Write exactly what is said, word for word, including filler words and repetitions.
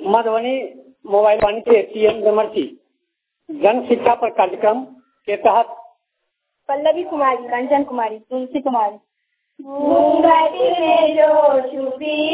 Madhubani mobile वाणी से TM डमरसी जन शिक्षा पर कार्यक्रम के तहत पल्लवी कुमारी, कंचन कुमारी, तुलसी कुमारी। घूंघट में जो छुपी